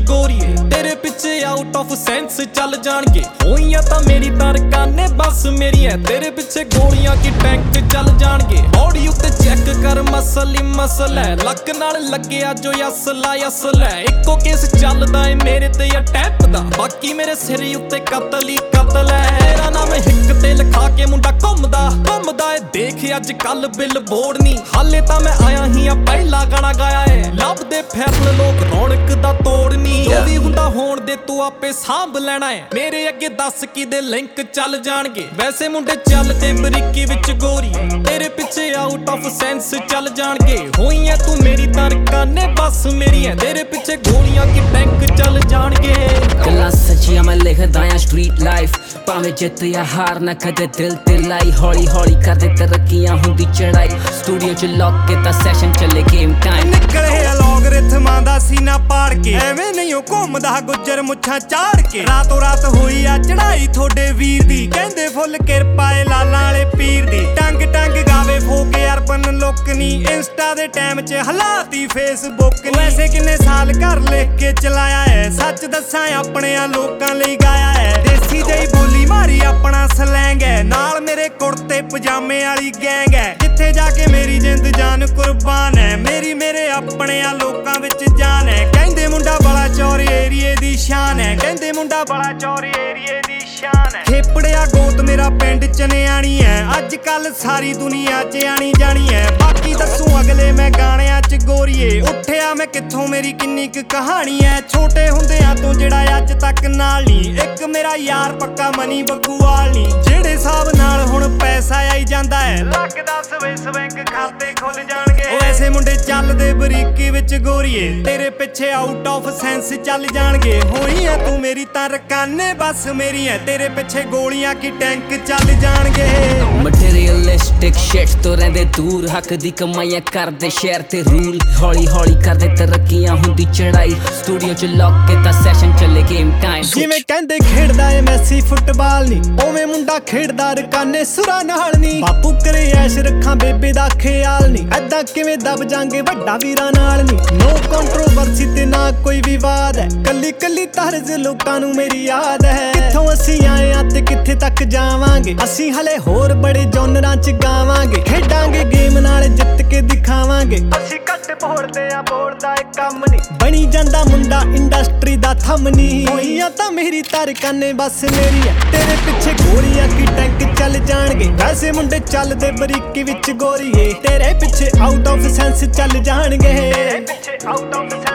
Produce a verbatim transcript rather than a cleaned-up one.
ਗੋਰੀਏ ਤੇਰੇ ਪਿੱਛੇ ਆਊਟ ਆਫ ਸੈਂਸ ਚੱਲ ਜਾਣਗੇ। ਹੋਈਆਂ ਤਾਂ ਮੇਰੀ ਤਰਕਾਨੇ ਬਸ ਮੇਰੀਆਂ ਤੇਰੇ ਪਿੱਛੇ ਗੋਲੀਆਂ ਕੀ ਟੈਂਕ ਚੱਲ ਜਾਣਗੇ। ਬੋਡੀ ਉੱਤੇ ਚੈੱਕ ਕਰ ਮਸਲੀ ਮਸਲਾ ਲੱਕ ਨਾਲ ਲੱਗਿਆ ਜੋ ਅਸਲਾ ਅਸਲਾ ਇੱਕੋ ਕੇਸ ਚੱਲਦਾ ਏ ਮੇਰੇ ਤੇ ਅਟੈਕ ਦਾ ਬਾਕੀ ਮੇਰੇ ਸਿਰ ਉੱਤੇ ਕਤਲ ਹੀ ਕਤਲ ਹੈ। ਤੇਰਾ ਨਾਮ ਹਿੱਕ ਤੇ ਲਿਖਾ ਕੇ ਮੁੰਡਾ ਘੁੰਮਦਾ ਘੁੰਮਦਾ ਏ ਦੇਖ ਅੱਜ ਕੱਲ ਬਿੱਲ ਬੋਰਡ ਨਹੀਂ ਹਾਲੇ ਤਾਂ ਮੈਂ ਆਇਆ ਹੀ ਆ ਪਹਿਲਾ ਗਾਣਾ ਗਾਇਆ ਏ ਲੱਭਦੇ ਫਿਰਨ ਲੋਕ ਰੌਣਕ ਦਾ ਤੋੜ ਨਹੀਂ ਜੋ ਵੀ ਹੁੰਦਾ ਹੋਣ ਦੇ ਤੂੰ ਆਪੇ ਸਾਂਭ ਲੈਣਾ ਏ ਮੇਰੇ ਅੱਗੇ ਦੱਸ ਕਿਦੇ ਲਿੰਕ ਚੱਲ ਜਾਣਗੇ। ਵੈਸੇ ਮੁੰਡੇ ਚੱਲਦੇ ਬਰੀਕੀ ਵਿੱਚ ਗੋਰੀ ਤੇਰੇ ਪਿੱਛੇ ਆਊਟ ਆਫ ਸੈਂਸ ਚੱਲ ਜਾਣਗੇ। ਹੋਈਆਂ ਤੂੰ ਮੇਰੀ ਤਰਕਾਨੇ ਬਸ ਮੇਰੀਆਂ ਤੇਰੇ ਪਿੱਛੇ ਗੋਲੀਆਂ ਕੀ ਟੈਂਕ ਚੱਲ ਜਾਣਗੇ। ਗੱਲਾਂ ਸੱਚੀਆਂ ਮੈਂ ਲਿਖਦਾ ਆਂ ਸਟਰੀਟ ਲਾਈਫ ਭਾਵੇਂ ਜਿੱਤ ਜਾਂ ਹਾਰ ਨਾ ਕਦੇ ਦਿਲ ਤੇ ਲਾਈ ਹੌਲੀ ਹੌਲੀ ਕਰਦੇ ਤਰੱਕੀਆਂ ਹੁੰਦੀ ਚੜਾਈ ਸਟੂਡੀਓ ਚ ਲੌਕ ਕੇ ਤਾਂ ਸੈਸ਼ਨ ਚੱਲੇ ਗੇਮ ਟਾਈਮ ਨਿਕਲੇ ਅਲਗੋਰਿਥਮਾਂ ਦਾ ਸੀਨਾ ਪਾੜ ਕੇ ਐਵੇਂ ਨਹੀਂ ਉਹ ਘੁੰਮਦਾ ਗੁੱਜਰ ਮੁੱਛਾਂ ਚਾੜ ਕੇ ਰਾਤੋਂ ਰਾਤ ਹੋਈ ਆ ਚੜਾਈ ਤੁਹਾਡੇ ਵੀਰ ਦੀ ਕਹਿੰਦੇ ਫੁੱਲ ਕਿਰਪਾ ਏ ਲਾਲਾਂ ਵਾਲੇ ਪੀਰ ਦੀ ਟੰਗ ਟੰਗ ਗਾਵੇ ਫੋਕ ਅਰਬਨ ਲੋਕ ਨਹੀਂ ਇੰਸਟਾ ਦੇ ਟਾਈਮ ਚ ਹਲਾਤੀ ਫੇਸਬੁੱਕ ਨਹੀਂ ਵੈਸੇ ਕਿੰਨੇ ਸਾਲ ਘਰ ਲਿਖ ਕੇ ਚਲਾਇਆ ਐ ਸੱਚ ਦੱਸਾਂ ਆਪਣਿਆਂ ਲੋਕਾਂ ਲਈ ਗਾਇਆ ਐ ਦੇਸੀ ਜਿਹੀ ਬੋਲੀ ਮਾਰੀ ਆਪਣਾ ਸਲੈਂਗ ਐ ਨਾਲ ਮੇਰੇ ਕੁੜਤੇ ਪਜਾਮੇ ਵਾਲੀ ਗੈਂਗ ਐ ਜਿੱਥੇ ਜਾ ਕੇ ਮੇਰੀ ਜਿੰਦ ਜਾਨ ਕੁਰਬਾਨ ਐ ਮੇਰੀ ਮੇਰੇ ਆਪਣਿਆਂ ਲੋਕਾਂ ਵਿੱਚ ਜਾਨ ਐ ਕਹਿੰਦੇ ਮੁੰਡਾ ਬੜਾ ਚੌਰੀ ਏਰੀਏ ਦੀ ਸ਼ਾਨ ਐ ਕਹਿੰਦੇ ਮੁੰਡਾ ਬੜਾ ਚੌਰੀ ਏਰੀਏ ਦੀ ਸ਼ਾਨ ਐ ਖੇਪੜਿਆ ਗੋਤ ਮੇਰਾ ਪਿੰਡ ਚਨਿਆਣੀ ਐ ਅੱਜ ਕੱਲ ਸਾਰੀ ਦੁਨੀਆ ਚ ਆਣੀ ਜਾਣੀ ਐ ਬਾਕੀ ਦੱਸੂ ਅਗਲੇ ਮੈਂ ਗਾਣਿਆਂ ਚ ਗੋਰੀਏ ਉੱਠਿਆ ਮੈਂ ਕਿੱਥੋਂ ਮੇਰੀ ਕਿੰਨੀ ਕੁ ਕਹਾਣੀ ਐ ਛੋਟੇ ਹੁੰਦਿਆਂ ਤੋਂ ਜਿਹੜਾ ਅੱਜ ਤੱਕ ਨਾਲ ਨਹੀਂ ਇੱਕ ਮੇਰਾ ਯਾਰ ਪੱਕਾ ਮਨੀ ਬੱਗੂਵਾਲ ਨਹੀਂ ਜਿਹੜੇ ਹਿਸਾਬ ਨਾਲ ਹੁਣ ਪੈਸਾ ਆਈ ਜਾਂਦਾ ਐ ਲੱਗਦਾ ਸਵਿਸ ਬੈਂਕ ਖਾਤੇ ਖੁੱਲ ਜਾਣਗੇ। ਉਹ ਐਸੇ ਮੁੰਡੇ ਚੱਲਦੇ ਬਰੀਕੀ ਵਿੱਚ ਗੋਰੀਏ ਤੇਰੇ ਪਿੱਛੇ ਆਊਟ ਆਫ ਸੈਂਸ ਚੱਲ ਜਾਣਗੇ। ਹੋਈਆਂ ਤੂੰ ਮੇਰੀ ਤਰਕਾਨੇ ਬਸ ਮੇਰੀਆਂ ਤੇਰੇ ਪਿੱਛੇ ਗੋਲੀਆਂ ਕੀ ਟੈਂਕ ਚੱਲ ਜਾਣਗੇ। ਮਟੀਰੀਅਲਿਸਟਿਕ ਸ਼ਿਟ ਤੋਂ ਰਹਿੰਦੇ ਦੂਰ ਹੱਕ ਦੀ ਕਮਾਈਆਂ ਕਰਦੇ ਸ਼ਹਿਰ ਤੇ ਰੂਲ ਹੌਲੀ ਹੌਲੀ ਕਰਦੇ ਤਰੱਕੀਆਂ ਹੁੰਦੀ ਚੜਾਈ ਸਟੂਡੀਓ ਚ ਲੌਕ ਕੇ ਤਾਂ ਸੈਸ਼ਨ ਚੱਲੇ ਗੇਮ ਟਾਈਮ ਜਿਵੇਂ ਕਹਿੰਦੇ ਖੇਡਦਾ ਏ ਮੈਸੀ ਫੁੱਟਬਾਲ ਨਹੀਂ ਓਵੇਂ ਮੁੰਡਾ ਖੇਡਦਾ ਰਕਾਨੇ ਸੁਰਾਂ ਨਾਲ ਨਹੀਂ ਬਾਪੂ ਕਰੇ ਐਸ਼ ਰੱਖਾਂ ਬੇਬੇ ਦਾ ਖਿਆਲ ਨਹੀਂ ਐਦਾਂ ਕਿਵੇਂ ਦਬ ਜਾਂਗੇ ਵੱਡਾ ਵੀਰਾਂ ਨਾਲ ਨਹੀਂ ਨੋ ਕੰਟਰੋਵਰਸੀ ਤੇ ਨਾ ਕੋਈ ਵਿਵਾਦ ਹੈ ਕੱਲੀ ਕੱਲੀ ਤਰਜ਼ ਲੋਕਾਂ ਨੂੰ ਮੇਰੀ ਯਾਦ ਹੈ ਕਿੱਥੋਂ ਅਸੀਂ ਆਏ ਆ ਤੇ ਕਿੱਥੇ ਤੱਕ ਜਾਵਾਂਗੇ ਅਸੀਂ ਹਲੇ ਹੋਰ ਬੜੇ ਜੋਨਰਾਂ ਚ ਗਾਵਾਂਗੇ ਖੇਡਾਂਗੇ ਗੇਮ ਨਾਲ ਜਿੱਤ ਕੇ ਦਿਖਾਵਾਂਗੇ ਅਸੀਂ ਘੱਟ ਬੋਲਦੇ ਆ ਬੋਲਦਾ ਏ ਕੰਮ ਨਹੀਂ ਬਣੀ ਜਾਂਦਾ ਮੁੰਡਾ ਇੰਡਸਟਰੀ ਦਾ ਥੰਮ ਨਹੀਂ ਹੋਈਆਂ ਤਾਂ ਮੇਰੀ ਤਰਕਾਨੇ ਬਸ ਮੇਰੀ ਐ ਤੇਰੇ ਪਿੱਛੇ ਗੋਲੀਆਂ ਕੀ ਟੈਂਕ ਚੱਲ ਜਾਣਗੇ। ਵੈਸੇ ਮੁੰਡੇ ਚੱਲਦੇ ਬਰੀਕੀ ਵਿੱਚ ਗੋਰੀਏ ਤੇਰੇ ਪਿੱਛੇ ਆਊਟ ਆਫ ਸੈਂਸ ਚੱਲ ਜਾਣਗੇ।